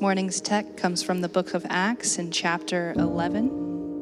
morning's text comes from the book of Acts in chapter 11.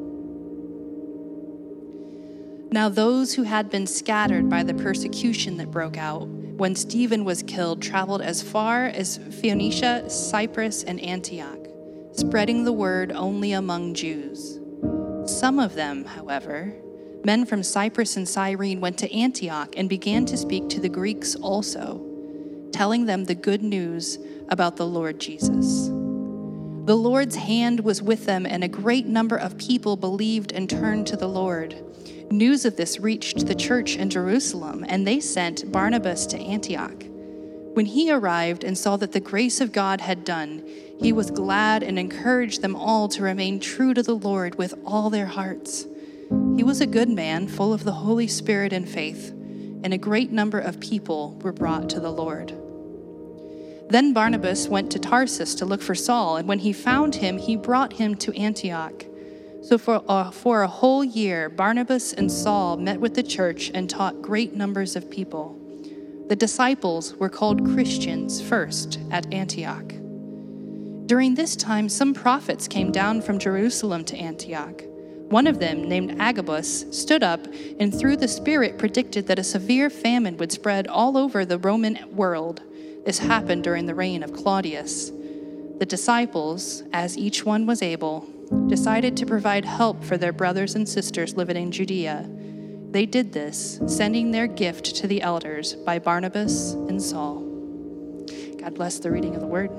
Now those who had been scattered by the persecution that broke out when Stephen was killed traveled as far as Phoenicia, Cyprus, and Antioch, spreading the word only among Jews. Some of them, however, men from Cyprus and Cyrene, went to Antioch and began to speak to the Greeks also, telling them the good news about the Lord Jesus. The Lord's hand was with them, and a great number of people believed and turned to the Lord. News of this reached the church in Jerusalem, and they sent Barnabas to Antioch. When he arrived and saw that the grace of God had done, he was glad and encouraged them all to remain true to the Lord with all their hearts. He was a good man, full of the Holy Spirit and faith, and a great number of people were brought to the Lord. Then Barnabas went to Tarsus to look for Saul, and when he found him, he brought him to Antioch. So for a whole year, Barnabas and Saul met with the church and taught great numbers of people. The disciples were called Christians first at Antioch. During this time, some prophets came down from Jerusalem to Antioch. One of them, named Agabus, stood up and through the Spirit predicted that a severe famine would spread all over the Roman world. This happened during the reign of Claudius. The disciples, as each one was able, decided to provide help for their brothers and sisters living in Judea. They did this, sending their gift to the elders by Barnabas and Saul. God bless the reading of the word.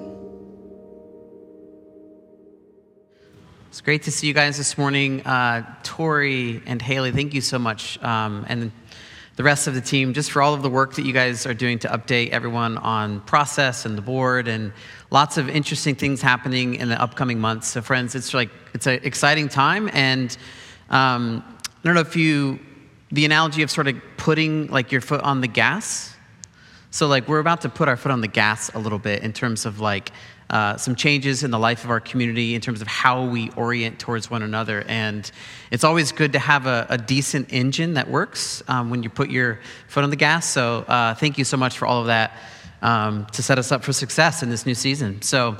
It's great to see you guys this morning. Tori and Haley, thank you so much. And the rest of the team, just for all of the work that you guys are doing to update everyone on process and the board, and lots of interesting things happening in the upcoming months. So friends, it's an exciting time. And I don't know if the analogy of sort of putting like your foot on the gas. So like we're about to put our foot on the gas a little bit in terms of like some changes in the life of our community in terms of how we orient towards one another. And it's always good to have a decent engine that works when you put your foot on the gas. So thank you so much for all of that to set us up for success in this new season. So,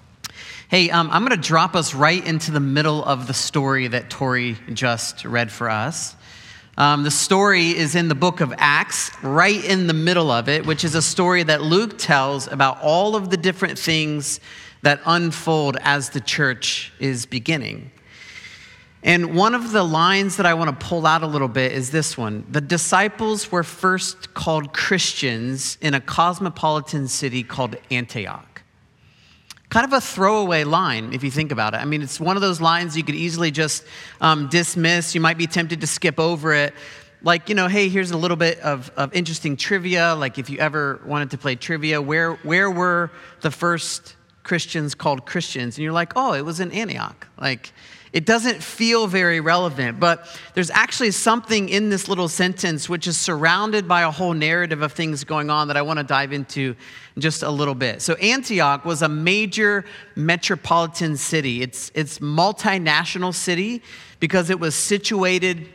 hey, I'm going to drop us right into the middle of the story that Tori just read for us. The story is in the book of Acts, right in the middle of it, which is a story that Luke tells about all of the different things that unfold as the church is beginning. And one of the lines that I want to pull out a little bit is this one. The disciples were first called Christians in a cosmopolitan city called Antioch. Kind of a throwaway line, if you think about it. I mean, it's one of those lines you could easily just dismiss. You might be tempted to skip over it. Like, hey, here's a little bit of interesting trivia. Like, if you ever wanted to play trivia, where were the first Christians called Christians? And you're like, oh, it was in Antioch. Like, it doesn't feel very relevant, but there's actually something in this little sentence which is surrounded by a whole narrative of things going on that I want to dive into in just a little bit. So Antioch was a major metropolitan city. It's multinational city because it was situated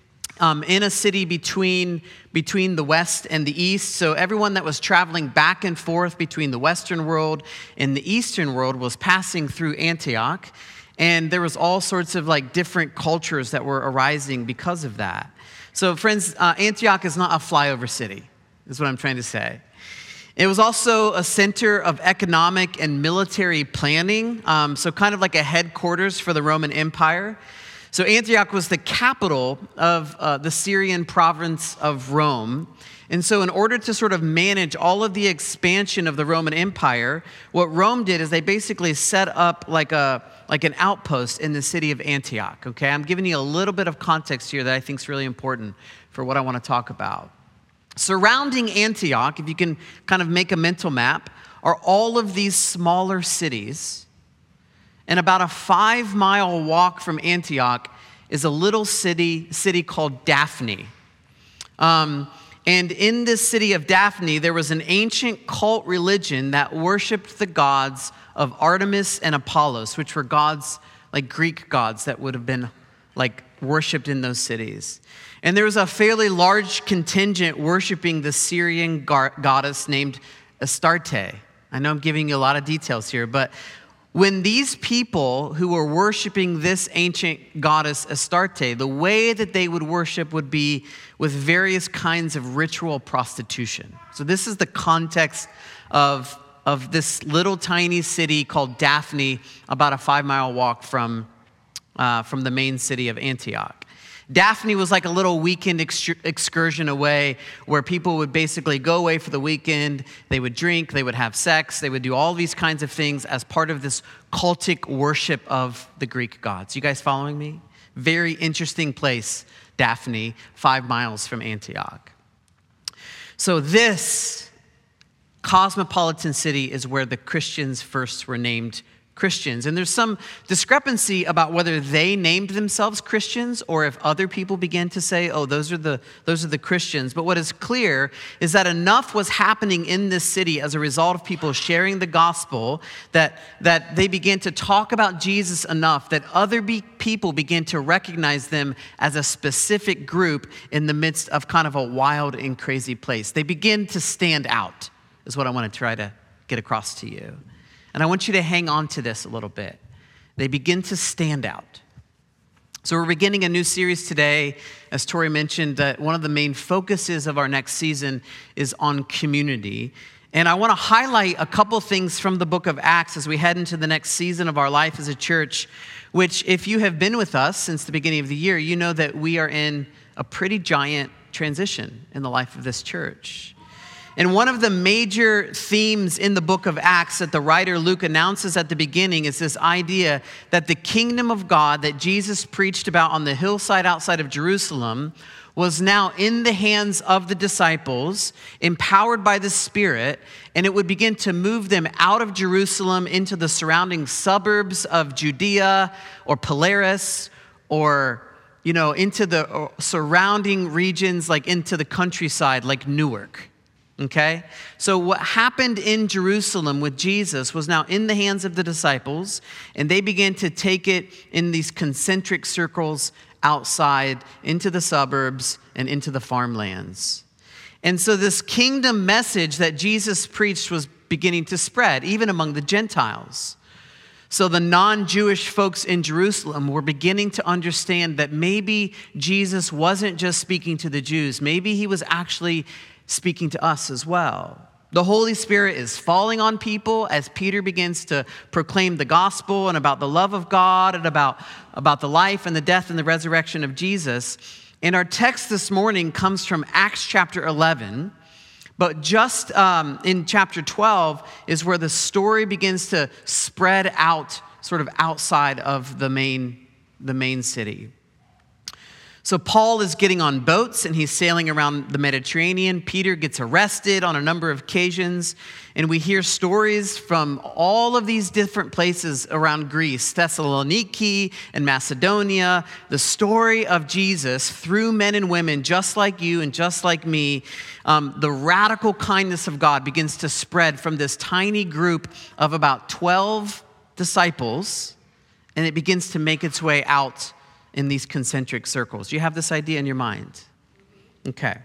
in a city between the West and the East. So everyone that was traveling back and forth between the Western world and the Eastern world was passing through Antioch. And there was all sorts of like different cultures that were arising because of that. So friends, Antioch is not a flyover city, is what I'm trying to say. It was also a center of economic and military planning, so kind of like a headquarters for the Roman Empire. So Antioch was the capital of the Syrian province of Rome. And so in order to sort of manage all of the expansion of the Roman Empire, what Rome did is they basically set up like an outpost in the city of Antioch, okay? I'm giving you a little bit of context here that I think is really important for what I want to talk about. Surrounding Antioch, if you can kind of make a mental map, are all of these smaller cities. And about a 5-mile walk from Antioch is a little city called Daphne. And in this city of Daphne, there was an ancient cult religion that worshiped the gods of Artemis and Apollos, which were gods, like Greek gods that would have been like worshiped in those cities. And there was a fairly large contingent worshiping the Syrian goddess named Astarte. I know I'm giving you a lot of details here, but when these people who were worshiping this ancient goddess Astarte, the way that they would worship would be with various kinds of ritual prostitution. So this is the context of this little tiny city called Daphne, about a 5-mile walk from the main city of Antioch. Daphne was like a little weekend excursion away where people would basically go away for the weekend. They would drink, they would have sex, they would do all these kinds of things as part of this cultic worship of the Greek gods. You guys following me? Very interesting place, Daphne, 5 miles from Antioch. So this cosmopolitan city is where the Christians first were named Christians. And there's some discrepancy about whether they named themselves Christians or if other people began to say, oh, those are the Christians. But what is clear is that enough was happening in this city as a result of people sharing the gospel that they began to talk about Jesus enough that other people began to recognize them as a specific group in the midst of kind of a wild and crazy place. They begin to stand out, is what I want to try to get across to you. And I want you to hang on to this a little bit. They begin to stand out. So we're beginning a new series today. As Tori mentioned, one of the main focuses of our next season is on community. And I want to highlight a couple things from the book of Acts as we head into the next season of our life as a church, which if you have been with us since the beginning of the year, you know that we are in a pretty giant transition in the life of this church. And one of the major themes in the book of Acts that the writer Luke announces at the beginning is this idea that the kingdom of God that Jesus preached about on the hillside outside of Jerusalem was now in the hands of the disciples, empowered by the Spirit, and it would begin to move them out of Jerusalem into the surrounding suburbs of Judea or Polaris or into the surrounding regions, like into the countryside, like Newark. Okay? So what happened in Jerusalem with Jesus was now in the hands of the disciples, and they began to take it in these concentric circles outside into the suburbs and into the farmlands. And so this kingdom message that Jesus preached was beginning to spread, even among the Gentiles. So the non-Jewish folks in Jerusalem were beginning to understand that maybe Jesus wasn't just speaking to the Jews. Maybe he was actually speaking to us as well. The Holy Spirit is falling on people as Peter begins to proclaim the gospel and about the love of God and about the life and the death and the resurrection of Jesus. And our text this morning comes from Acts chapter 11. But just in chapter 12 is where the story begins to spread out sort of outside of the main city. So Paul is getting on boats and he's sailing around the Mediterranean. Peter gets arrested on a number of occasions. And we hear stories from all of these different places around Greece, Thessaloniki and Macedonia. The story of Jesus through men and women just like you and just like me. The radical kindness of God begins to spread from this tiny group of about 12 disciples. And it begins to make its way out in these concentric circles. Do you have this idea in your mind? Okay.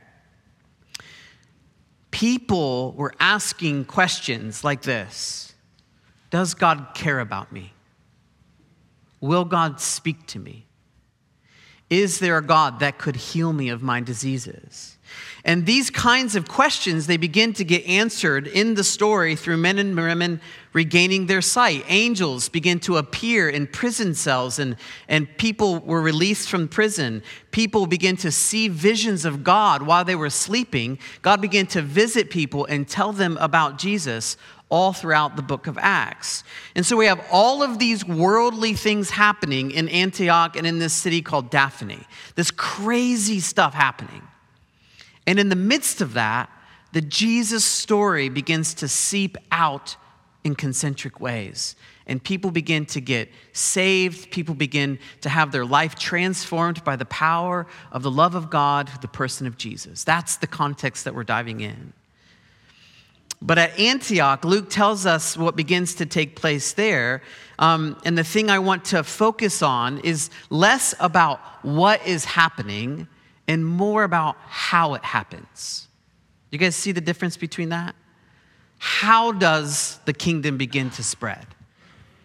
People were asking questions like this. Does God care about me? Will God speak to me? Is there a God that could heal me of my diseases? And these kinds of questions, they begin to get answered in the story through men and women regaining their sight. Angels begin to appear in prison cells and people were released from prison. People begin to see visions of God while they were sleeping. God began to visit people and tell them about Jesus all throughout the book of Acts. And so we have all of these worldly things happening in Antioch and in this city called Daphne. This crazy stuff happening. And in the midst of that, the Jesus story begins to seep out in concentric ways. And people begin to get saved. People begin to have their life transformed by the power of the love of God, the person of Jesus. That's the context that we're diving in. But at Antioch, Luke tells us what begins to take place there. And the thing I want to focus on is less about what is happening and more about how it happens. You guys see the difference between that? How does the kingdom begin to spread?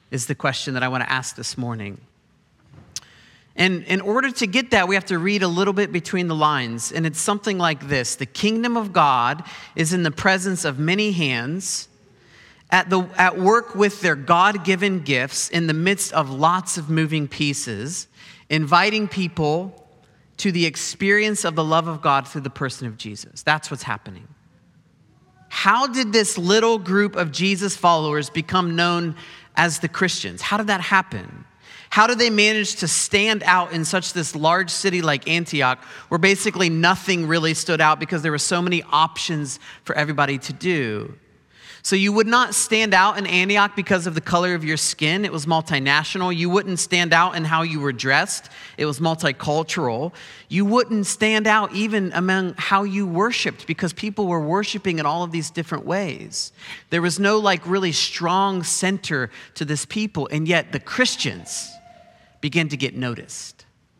is the question that I want to ask this morning. And in order to get that, we have to read a little bit between the lines. And it's something like this: the kingdom of God is in the presence of many hands, at work with their God-given gifts in the midst of lots of moving pieces, inviting people to the experience of the love of God through the person of Jesus. That's what's happening. How did this little group of Jesus followers become known as the Christians? How did that happen? How did they manage to stand out in such this large city like Antioch, where basically nothing really stood out because there were so many options for everybody to do? So you would not stand out in Antioch because of the color of your skin. It was multinational. You wouldn't stand out in how you were dressed. It was multicultural. You wouldn't stand out even among how you worshiped, because people were worshiping in all of these different ways. There was no really strong center to this people, and yet the Christians began to get noticed.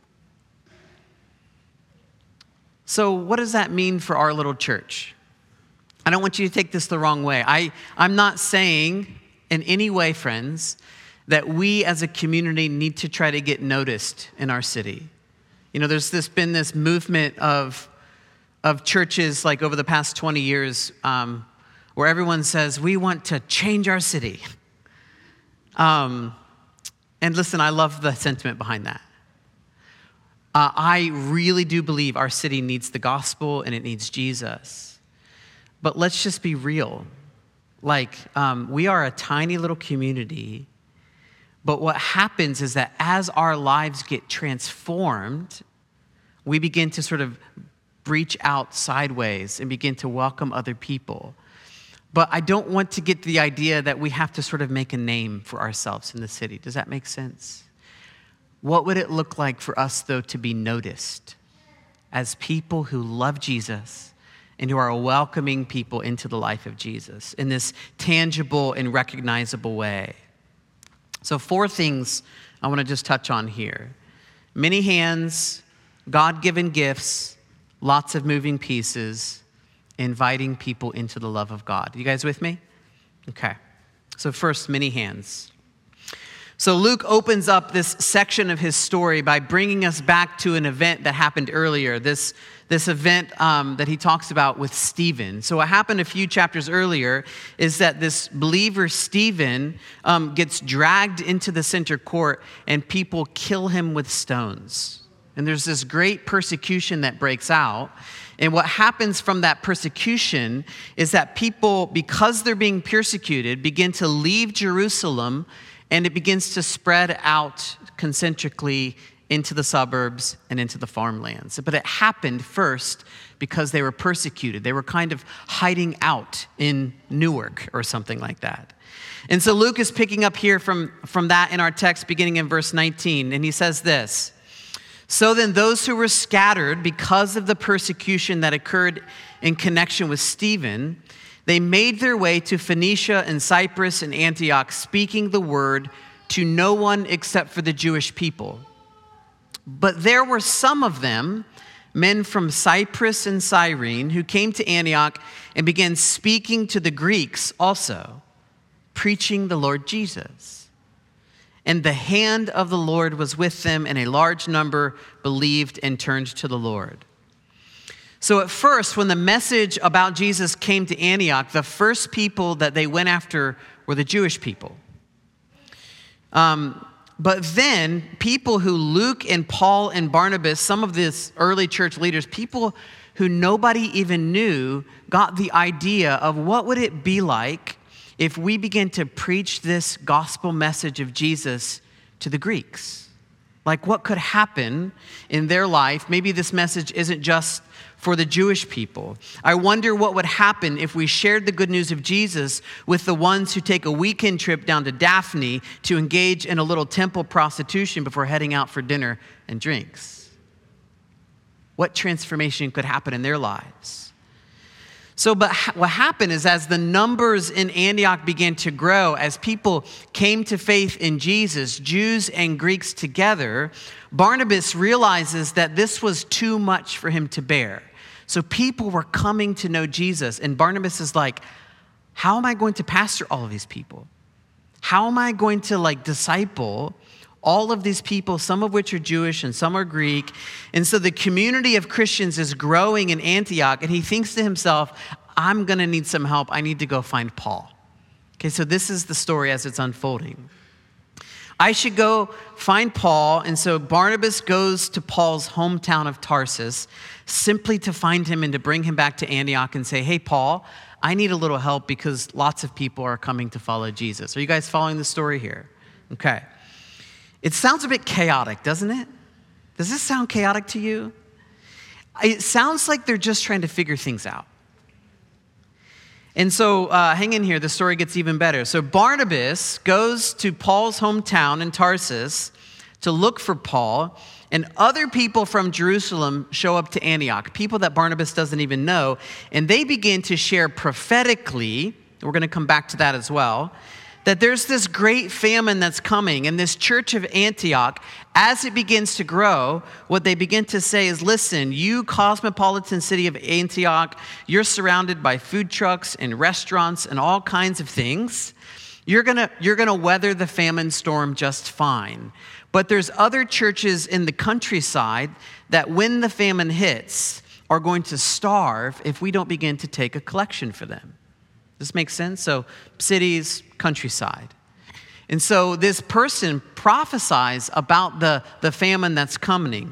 So what does that mean for our little church? I don't want you to take this the wrong way. I'm not saying in any way, friends, that we as a community need to try to get noticed in our city. You know, there's been this movement of churches like over the past 20 years where everyone says, we want to change our city. And listen, I love the sentiment behind that. I really do believe our city needs the gospel and it needs Jesus. But let's just be real. We are a tiny little community, but what happens is that as our lives get transformed, we begin to sort of reach out sideways and begin to welcome other people. But I don't want to get the idea that we have to sort of make a name for ourselves in the city. Does that make sense? What would it look like for us, though, to be noticed as people who love Jesus and who are welcoming people into the life of Jesus in this tangible and recognizable way? So 4 things I want to just touch on here. Many hands, God-given gifts, lots of moving pieces, inviting people into the love of God. You guys with me? Okay. So first, many hands. So Luke opens up this section of his story by bringing us back to an event that happened earlier, this event that he talks about with Stephen. So what happened a few chapters earlier is that this believer, Stephen, gets dragged into the center court and people kill him with stones. And there's this great persecution that breaks out. And what happens from that persecution is that people, because they're being persecuted, begin to leave Jerusalem, and it begins to spread out concentrically into the suburbs and into the farmlands. But it happened first because they were persecuted. They were kind of hiding out in Newark or something like that. And so Luke is picking up here from that in our text beginning in verse 19. And he says this: "So then those who were scattered because of the persecution that occurred in connection with Stephen, they made their way to Phoenicia and Cyprus and Antioch, speaking the word to no one except for the Jewish people. But there were some of them, men from Cyprus and Cyrene, who came to Antioch and began speaking to the Greeks also, preaching the Lord Jesus. And the hand of the Lord was with them, and a large number believed and turned to the Lord." So at first, when the message about Jesus came to Antioch, the first people that they went after were the Jewish people. But then people who Luke and Paul and Barnabas, some of these early church leaders, people who nobody even knew, got the idea of what would it be like if we begin to preach this gospel message of Jesus to the Greeks. Like, what could happen in their life? Maybe this message isn't just for the Jewish people. I wonder what would happen if we shared the good news of Jesus with the ones who take a weekend trip down to Daphne to engage in a little temple prostitution before heading out for dinner and drinks. What transformation could happen in their lives? But what happened is, as the numbers in Antioch began to grow, as people came to faith in Jesus, Jews and Greeks together, Barnabas realizes that this was too much for him to bear. So people were coming to know Jesus, and Barnabas is like, how am I going to pastor all of these people? How am I going to disciple all of these people, some of which are Jewish and some are Greek? And so the community of Christians is growing in Antioch, and he thinks to himself, I'm going to need some help. I need to go find Paul. Okay, so this is the story as it's unfolding. I should go find Paul, and so Barnabas goes to Paul's hometown of Tarsus simply to find him and to bring him back to Antioch and say, hey, Paul, I need a little help because lots of people are coming to follow Jesus. Are you guys following the story here? Okay. It sounds a bit chaotic, doesn't it? Does this sound chaotic to you? It sounds like they're just trying to figure things out. And so hang in here, the story gets even better. So Barnabas goes to Paul's hometown in Tarsus to look for Paul, and other people from Jerusalem show up to Antioch, people that Barnabas doesn't even know, and they begin to share prophetically, we're going to come back to that as well, that there's this great famine that's coming, and this church of Antioch, as it begins to grow, what they begin to say is, listen, you cosmopolitan city of Antioch, you're surrounded by food trucks and restaurants and all kinds of things. You're gonna weather the famine storm just fine. But there's other churches in the countryside that when the famine hits are going to starve if we don't begin to take a collection for them. Does this make sense? So cities, countryside. And so this person prophesies about the famine that's coming.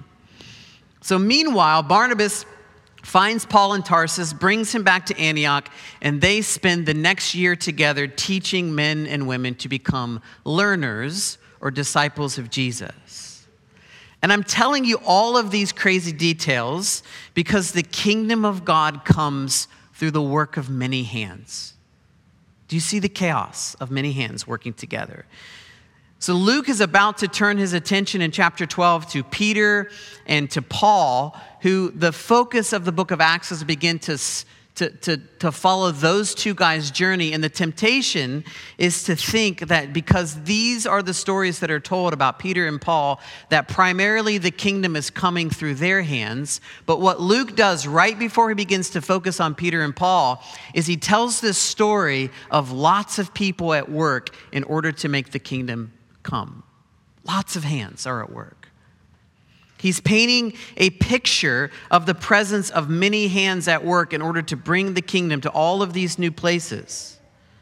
So meanwhile, Barnabas finds Paul in Tarsus, brings him back to Antioch, and they spend the next year together teaching men and women to become learners or disciples of Jesus. And I'm telling you all of these crazy details because the kingdom of God comes through the work of many hands. Do you see the chaos of many hands working together? So Luke is about to turn his attention in chapter 12 to Peter and to Paul, who the focus of the book of Acts is begin to follow those two guys' journey. And the temptation is to think that because these are the stories that are told about Peter and Paul, that primarily the kingdom is coming through their hands. But what Luke does right before he begins to focus on Peter and Paul is he tells this story of lots of people at work in order to make the kingdom come. Lots of hands are at work. He's painting a picture of the presence of many hands at work in order to bring the kingdom to all of these new places.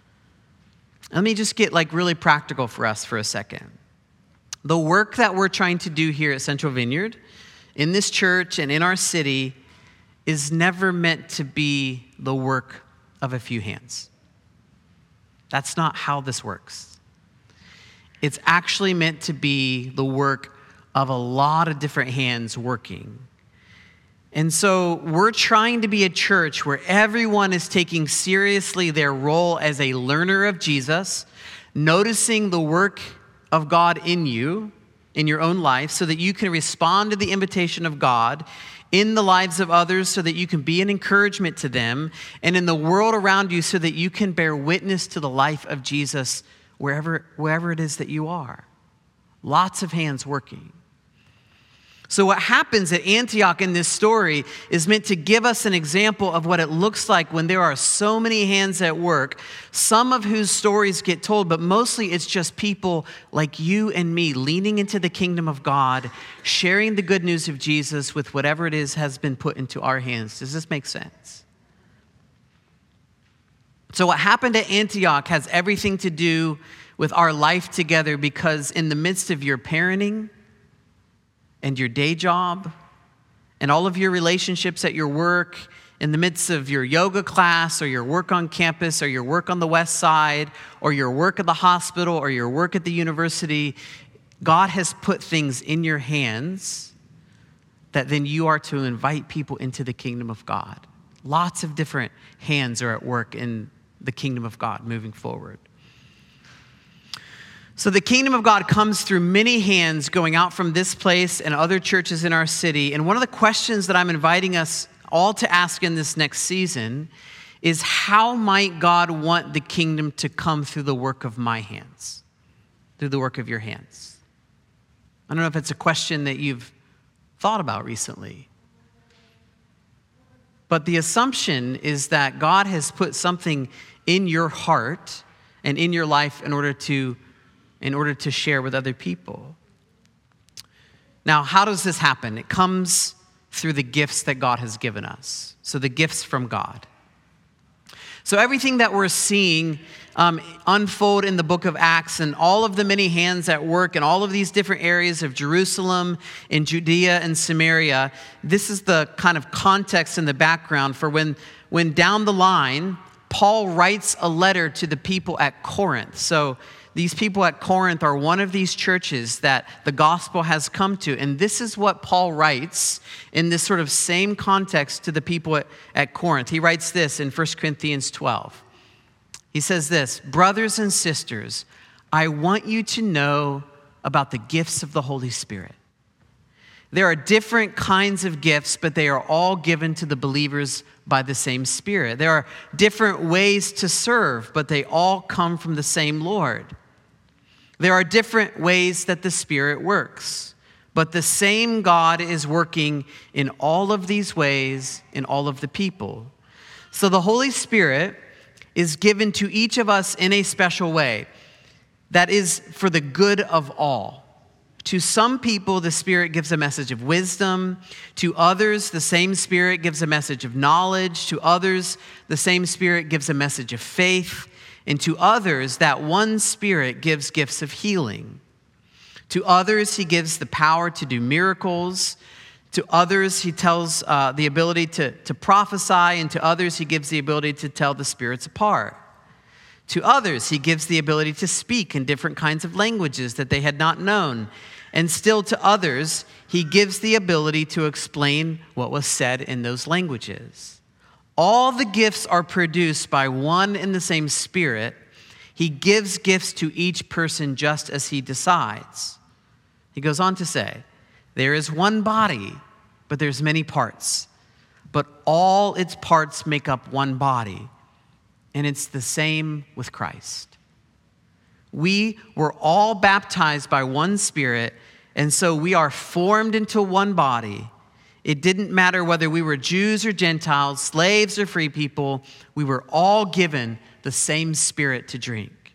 Let me just get really practical for us for a second. The work that we're trying to do here at Central Vineyard, in this church and in our city, is never meant to be the work of a few hands. That's not how this works. It's actually meant to be the work of a lot of different hands working. And so we're trying to be a church where everyone is taking seriously their role as a learner of Jesus, noticing the work of God in you, in your own life, so that you can respond to the invitation of God in the lives of others, so that you can be an encouragement to them, and in the world around you, so that you can bear witness to the life of Jesus wherever it is that you are. Lots of hands working. So what happens at Antioch in this story is meant to give us an example of what it looks like when there are so many hands at work, some of whose stories get told, but mostly it's just people like you and me leaning into the kingdom of God, sharing the good news of Jesus with whatever it is has been put into our hands. Does this make sense? So what happened at Antioch has everything to do with our life together, because in the midst of your parenting and your day job and all of your relationships at your work, in the midst of your yoga class or your work on campus or your work on the west side or your work at the hospital or your work at the university, God has put things in your hands that then you are to invite people into the kingdom of God. Lots of different hands are at work in the kingdom of God moving forward. So the kingdom of God comes through many hands going out from this place and other churches in our city. And one of the questions that I'm inviting us all to ask in this next season is, how might God want the kingdom to come through the work of my hands, through the work of your hands? I don't know if it's a question that you've thought about recently. But the assumption is that God has put something in your heart and in your life in order to share with other people. Now, how does this happen? It comes through the gifts that God has given us. So the gifts from God. So everything that we're seeing unfold in the book of Acts, and all of the many hands at work in all of these different areas of Jerusalem, in Judea and Samaria, this is the kind of context and the background for when down the line, Paul writes a letter to the people at Corinth. So these people at Corinth are one of these churches that the gospel has come to. And this is what Paul writes in this sort of same context to the people at Corinth. He writes this in 1 Corinthians 12. He says this, "Brothers and sisters, I want you to know about the gifts of the Holy Spirit. There are different kinds of gifts, but they are all given to the believers by the same Spirit. There are different ways to serve, but they all come from the same Lord. There are different ways that the Spirit works, but the same God is working in all of these ways in all of the people. So the Holy Spirit is given to each of us in a special way that is for the good of all. To some people, the Spirit gives a message of wisdom. To others, the same Spirit gives a message of knowledge. To others, the same Spirit gives a message of faith. And to others, that one Spirit gives gifts of healing. To others, he gives the power to do miracles. To others, he tells the ability to prophesy. And to others, he gives the ability to tell the spirits apart. To others, he gives the ability to speak in different kinds of languages that they had not known. And still to others, he gives the ability to explain what was said in those languages. All the gifts are produced by one and the same Spirit. He gives gifts to each person just as he decides." He goes on to say, "There is one body, but there's many parts. But all its parts make up one body. And it's the same with Christ. We were all baptized by one Spirit, and so we are formed into one body. It didn't matter whether we were Jews or Gentiles, slaves or free people. We were all given the same Spirit to drink."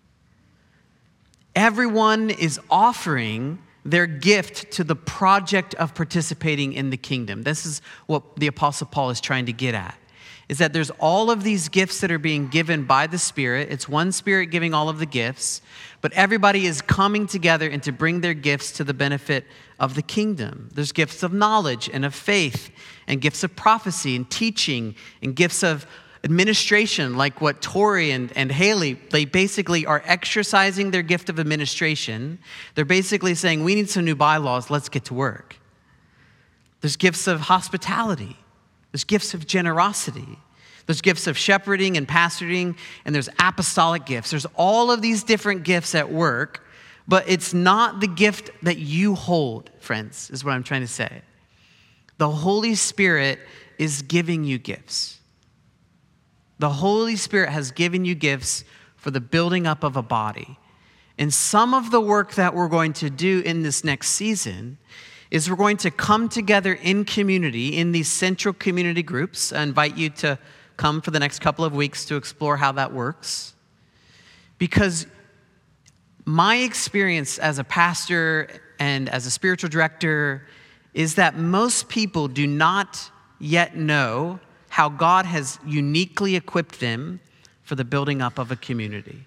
Everyone is offering their gift to the project of participating in the kingdom. This is what the Apostle Paul is trying to get at, is that there's all of these gifts that are being given by the Spirit. It's one Spirit giving all of the gifts, but everybody is coming together and to bring their gifts to the benefit of the kingdom. There's gifts of knowledge and of faith, and gifts of prophecy and teaching, and gifts of administration, like what Tori and Haley, they basically are exercising their gift of administration. They're basically saying, we need some new bylaws, let's get to work. There's gifts of hospitality. There's gifts of generosity. There's gifts of shepherding and pastoring, and there's apostolic gifts. There's all of these different gifts at work, but it's not the gift that you hold, friends, is what I'm trying to say. The Holy Spirit is giving you gifts. The Holy Spirit has given you gifts for the building up of a body. And some of the work that we're going to do in this next season is we're going to come together in community, in these central community groups. I invite you to come for the next couple of weeks to explore how that works. Because my experience as a pastor and as a spiritual director is that most people do not yet know how God has uniquely equipped them for the building up of a community.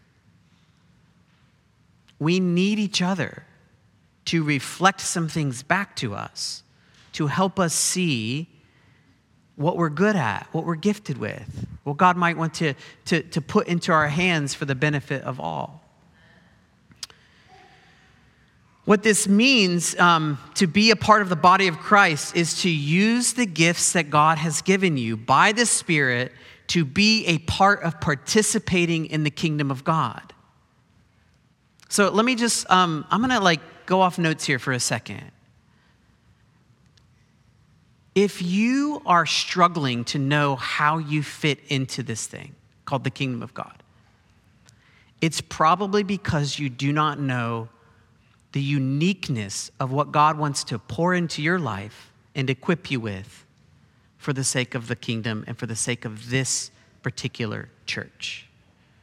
We need each other to reflect some things back to us, to help us see what we're good at, what we're gifted with, what God might want to put into our hands for the benefit of all. What this means to be a part of the body of Christ is to use the gifts that God has given you by the Spirit to be a part of participating in the kingdom of God. So let me just, I'm going to go off notes here for a second. If you are struggling to know how you fit into this thing called the kingdom of God, it's probably because you do not know the uniqueness of what God wants to pour into your life and equip you with for the sake of the kingdom and for the sake of this particular church.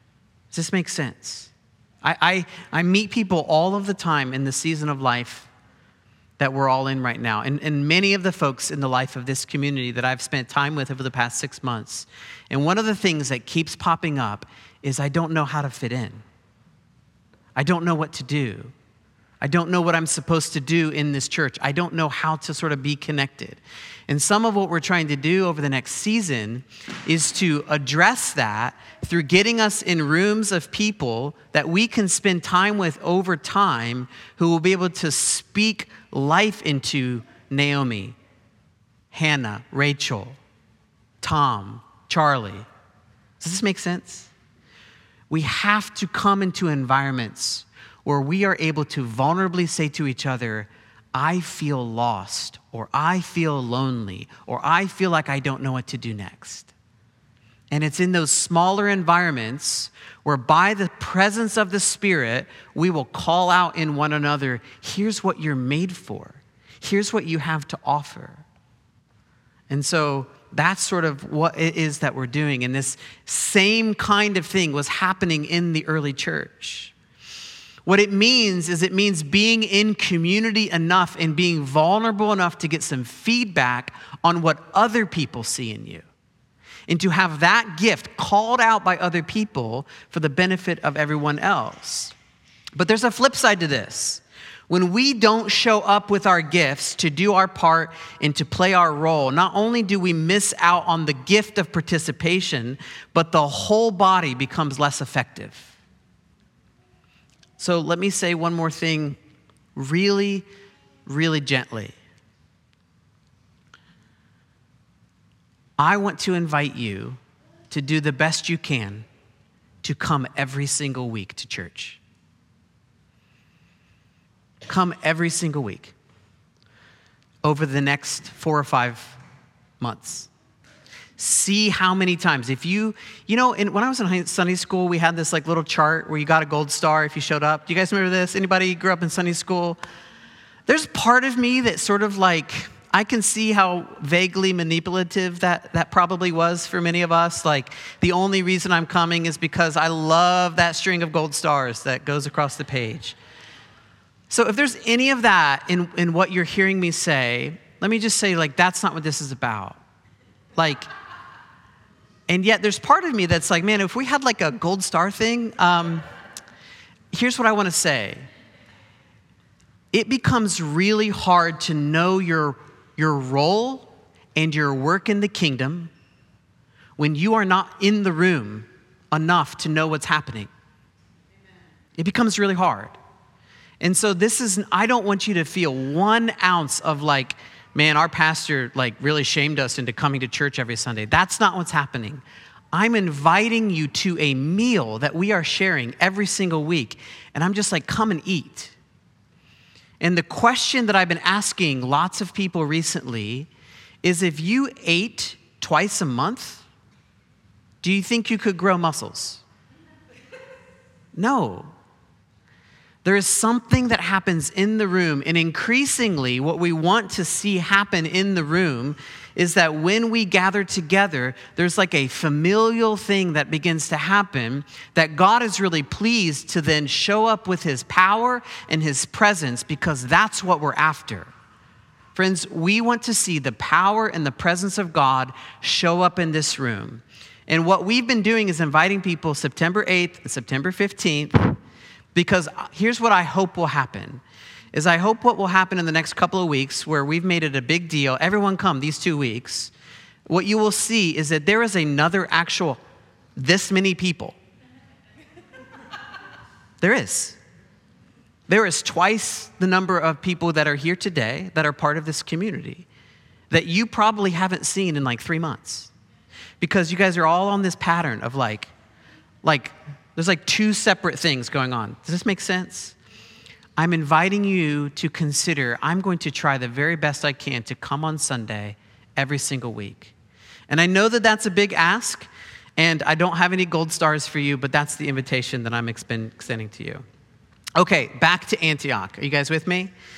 Does this make sense? I meet people all of the time in the season of life that we're all in right now. And many of the folks in the life of this community that I've spent time with over the past 6 months. And one of the things that keeps popping up is I don't know how to fit in. I don't know what to do. I don't know what I'm supposed to do in this church. I don't know how to sort of be connected. And some of what we're trying to do over the next season is to address that through getting us in rooms of people that we can spend time with over time who will be able to speak life into Naomi, Hannah, Rachel, Tom, Charlie. Does this make sense? We have to come into environments where we are able to vulnerably say to each other, I feel lost, or I feel lonely, or I feel like I don't know what to do next. And it's in those smaller environments where by the presence of the Spirit, we will call out in one another, here's what you're made for. Here's what you have to offer. And so that's sort of what it is that we're doing. And this same kind of thing was happening in the early church. What it means is it means being in community enough and being vulnerable enough to get some feedback on what other people see in you. And to have that gift called out by other people for the benefit of everyone else. But there's a flip side to this. When we don't show up with our gifts to do our part and to play our role, not only do we miss out on the gift of participation, but the whole body becomes less effective. So let me say one more thing really, really gently. I want to invite you to do the best you can to come every single week to church. Come every single week over the next 4 or 5 months. See how many times. If when I was in Sunday school, we had this like little chart where you got a gold star if you showed up. Do you guys remember this? Anybody grew up in Sunday school? There's part of me that sort of like, I can see how vaguely manipulative that probably was for many of us. Like, the only reason I'm coming is because I love that string of gold stars that goes across the page. So if there's any of that in what you're hearing me say, let me just say, like, that's not what this is about. Like, and yet there's part of me that's like, man, if we had like a gold star thing, here's what I want to say. It becomes really hard to know your role and your work in the kingdom when you are not in the room enough to know what's happening. It becomes really hard. And so I don't want you to feel 1 ounce of like, man, our pastor like really shamed us into coming to church every Sunday. That's not what's happening. I'm inviting you to a meal that we are sharing every single week. And I'm just like, come and eat. And the question that I've been asking lots of people recently is, if you ate twice a month, do you think you could grow muscles? No. There is something that happens in the room, and increasingly what we want to see happen in the room is that when we gather together, there's like a familial thing that begins to happen that God is really pleased to then show up with his power and his presence, because that's what we're after. Friends, we want to see the power and the presence of God show up in this room. And what we've been doing is inviting people September 8th and September 15th, because here's what I hope will happen, is I hope what will happen in the next couple of weeks, where we've made it a big deal, everyone come these 2 weeks, what you will see is that there is another actual this many people. There is. There is twice the number of people that are here today that are part of this community that you probably haven't seen in like 3 months, because you guys are all on this pattern of like there's like 2 separate things going on. Does this make sense? I'm inviting you to consider, I'm going to try the very best I can to come on Sunday every single week. And I know that that's a big ask, and I don't have any gold stars for you, but that's the invitation that I'm extending to you. Okay, back to Antioch. Are you guys with me?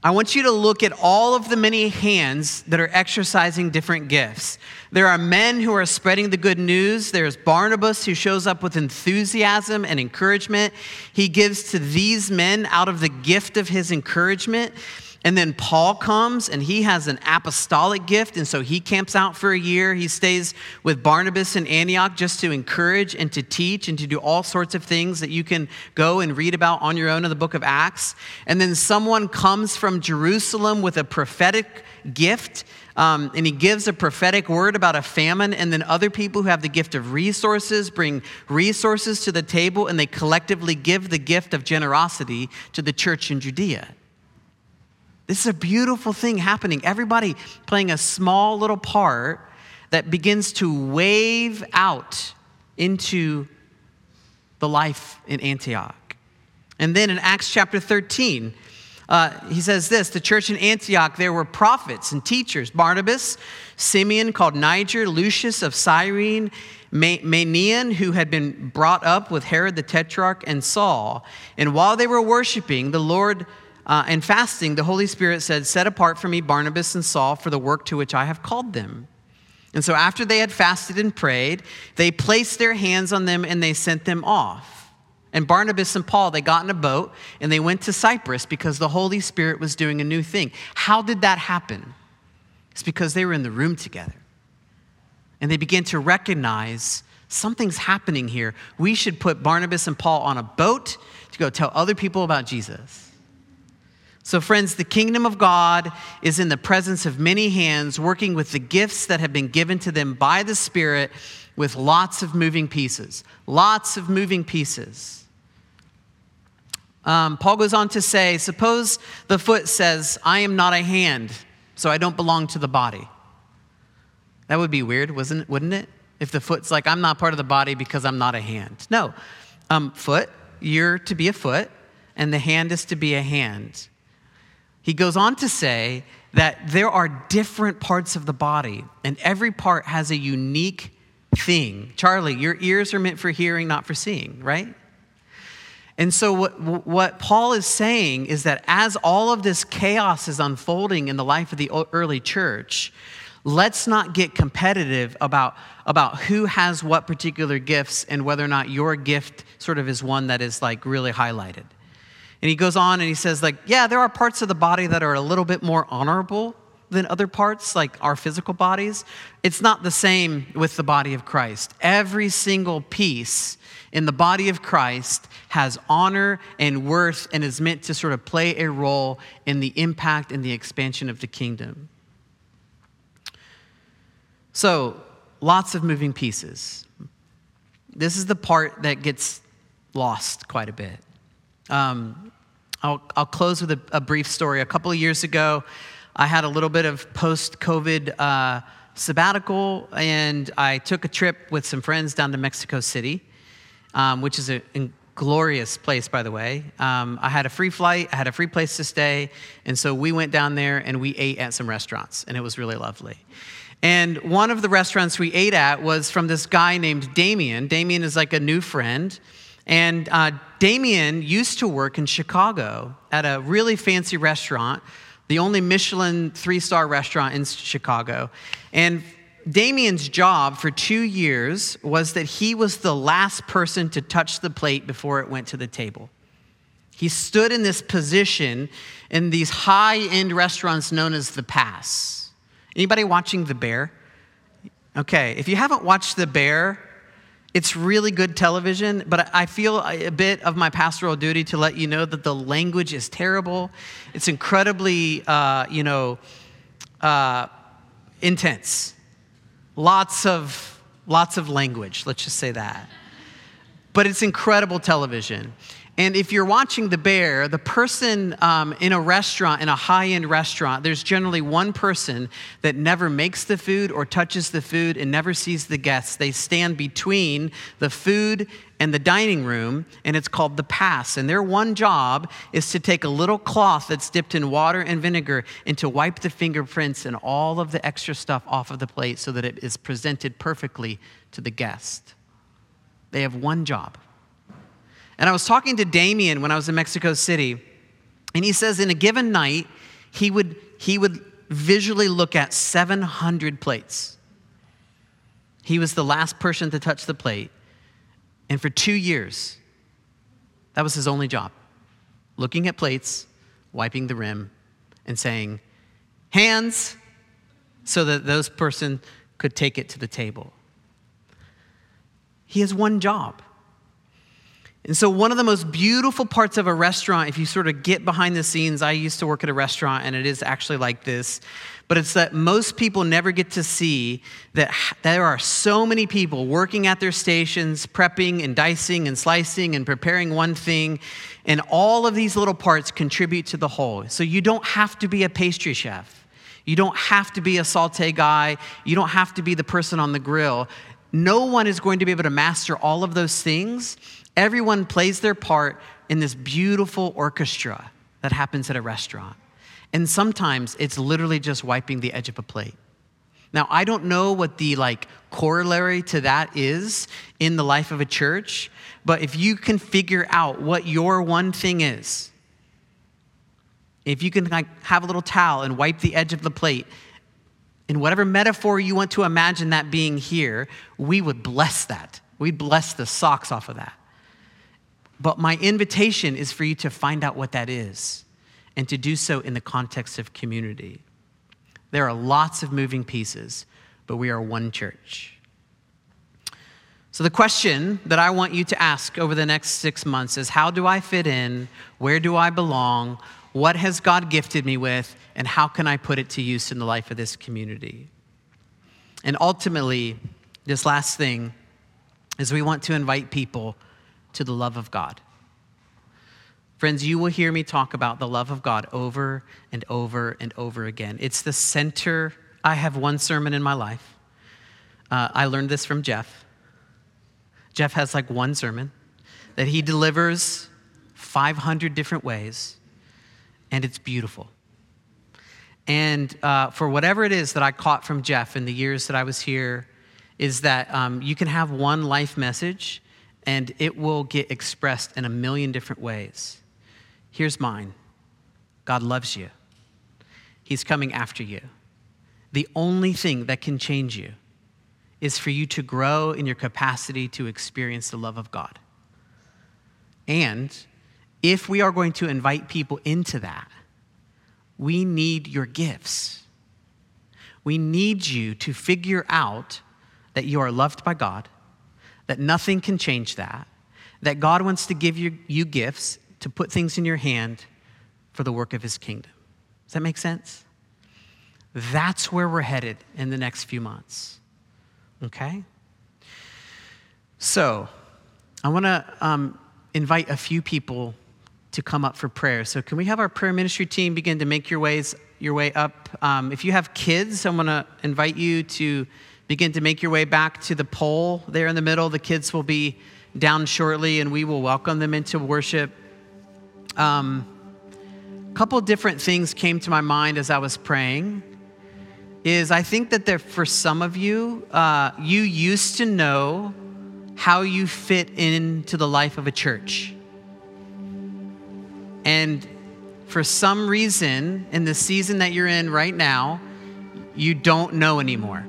I want you to look at all of the many hands that are exercising different gifts. There are men who are spreading the good news. There's Barnabas who shows up with enthusiasm and encouragement. He gives to these men out of the gift of his encouragement. And then Paul comes and he has an apostolic gift. And so he camps out for a year. He stays with Barnabas in Antioch just to encourage and to teach and to do all sorts of things that you can go and read about on your own in the book of Acts. And then someone comes from Jerusalem with a prophetic gift. And he gives a prophetic word about a famine. And then other people who have the gift of resources bring resources to the table. And they collectively give the gift of generosity to the church in Judea. This is a beautiful thing happening. Everybody playing a small little part that begins to wave out into the life in Antioch. And then in Acts chapter 13, he says this, the church in Antioch, there were prophets and teachers, Barnabas, Simeon called Niger, Lucius of Cyrene, Manaen, who had been brought up with Herod the Tetrarch, and Saul. And while they were worshiping the Lord and fasting, the Holy Spirit said, set apart for me Barnabas and Saul for the work to which I have called them. And so after they had fasted and prayed, they placed their hands on them and they sent them off. And Barnabas and Paul, they got in a boat and they went to Cyprus because the Holy Spirit was doing a new thing. How did that happen? It's because they were in the room together. And they began to recognize something's happening here. We should put Barnabas and Paul on a boat to go tell other people about Jesus. So friends, the kingdom of God is in the presence of many hands working with the gifts that have been given to them by the Spirit with lots of moving pieces. Lots of moving pieces. Paul goes on to say, suppose the foot says, I am not a hand, so I don't belong to the body. That would be weird, wouldn't it? If the foot's like, I'm not part of the body because I'm not a hand. No, foot, you're to be a foot, and the hand is to be a hand. He goes on to say that there are different parts of the body, and every part has a unique thing. Charlie, your ears are meant for hearing, not for seeing, right? And so what Paul is saying is that as all of this chaos is unfolding in the life of the early church, let's not get competitive about who has what particular gifts and whether or not your gift sort of is one that is like really highlighted. And he goes on and he says, like, yeah, there are parts of the body that are a little bit more honorable than other parts, like our physical bodies. It's not the same with the body of Christ. Every single piece in the body of Christ has honor and worth and is meant to sort of play a role in the impact and the expansion of the kingdom. So, lots of moving pieces. This is the part that gets lost quite a bit. I'll close with a brief story. A couple of years ago, I had a little bit of post-COVID sabbatical, and I took a trip with some friends down to Mexico City, which is a glorious place, by the way. I had a free flight, I had a free place to stay, and so we went down there and we ate at some restaurants, and it was really lovely. And one of the restaurants we ate at was from this guy named Damien. Damien is like a new friend. And Damien used to work in Chicago at a really fancy restaurant, the only Michelin 3-star restaurant in Chicago. And Damien's job for 2 years was that he was the last person to touch the plate before it went to the table. He stood in this position in these high-end restaurants known as The Pass. Anybody watching The Bear? Okay, if you haven't watched The Bear, it's really good television, but I feel a bit of my pastoral duty to let you know that the language is terrible. It's incredibly, intense. Lots of language, let's just say that. But it's incredible television. And if you're watching The Bear, the person in a restaurant, in a high-end restaurant, there's generally one person that never makes the food or touches the food and never sees the guests. They stand between the food and the dining room, and it's called The Pass. And their one job is to take a little cloth that's dipped in water and vinegar and to wipe the fingerprints and all of the extra stuff off of the plate so that it is presented perfectly to the guest. They have one job. And I was talking to Damien when I was in Mexico City, and he says in a given night, he would visually look at 700 plates. He was the last person to touch the plate. And for 2 years, that was his only job. Looking at plates, wiping the rim, and saying, hands, so that those person could take it to the table. He has one job. And so one of the most beautiful parts of a restaurant, if you sort of get behind the scenes, I used to work at a restaurant and it is actually like this, but it's that most people never get to see that there are so many people working at their stations, prepping and dicing and slicing and preparing one thing, and all of these little parts contribute to the whole. So you don't have to be a pastry chef. You don't have to be a saute guy. You don't have to be the person on the grill. No one is going to be able to master all of those things. Everyone plays their part in this beautiful orchestra that happens at a restaurant. And sometimes it's literally just wiping the edge of a plate. Now, I don't know what the corollary to that is in the life of a church, but if you can figure out what your one thing is, if you can have a little towel and wipe the edge of the plate, in whatever metaphor you want to imagine that being here, we would bless that. We'd bless the socks off of that. But my invitation is for you to find out what that is and to do so in the context of community. There are lots of moving pieces, but we are one church. So the question that I want you to ask over the next 6 months is, how do I fit in? Where do I belong? What has God gifted me with? And how can I put it to use in the life of this community? And ultimately, this last thing is we want to invite people to the love of God. Friends, you will hear me talk about the love of God over and over and over again. It's the center. I have one sermon in my life. I learned this from Jeff. Jeff has one sermon that he delivers 500 different ways, and it's beautiful. And for whatever it is that I caught from Jeff in the years that I was here, is that you can have one life message, and it will get expressed in a million different ways. Here's mine. God loves you. He's coming after you. The only thing that can change you is for you to grow in your capacity to experience the love of God. And if we are going to invite people into that, we need your gifts. We need you to figure out that you are loved by God, that nothing can change that God wants to give you gifts to put things in your hand for the work of his kingdom. Does that make sense? That's where we're headed in the next few months. Okay? So, I want to invite a few people to come up for prayer. So can we have our prayer ministry team begin to make your way up? If you have kids, I'm going to invite you to begin to make your way back to the pole there in the middle. The kids will be down shortly, and we will welcome them into worship. A couple of different things came to my mind as I was praying. I think that for some of you, you used to know how you fit into the life of a church. And for some reason, in the season that you're in right now, you don't know anymore.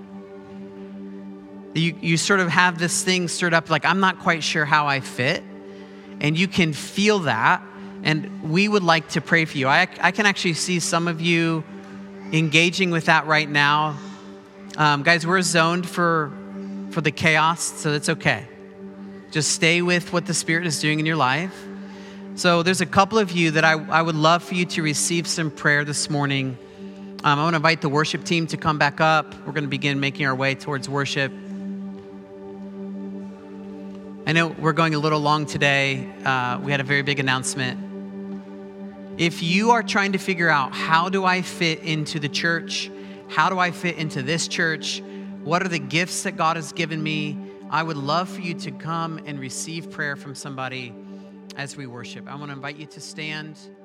You sort of have this thing stirred up, I'm not quite sure how I fit. And you can feel that. And we would like to pray for you. I can actually see some of you engaging with that right now. Guys, we're zoned for the chaos, so it's okay. Just stay with what the Spirit is doing in your life. So there's a couple of you that I would love for you to receive some prayer this morning. I want to invite the worship team to come back up. We're going to begin making our way towards worship. I know we're going a little long today. We had a very big announcement. If you are trying to figure out, how do I fit into the church? How do I fit into this church? What are the gifts that God has given me? I would love for you to come and receive prayer from somebody as we worship. I want to invite you to stand.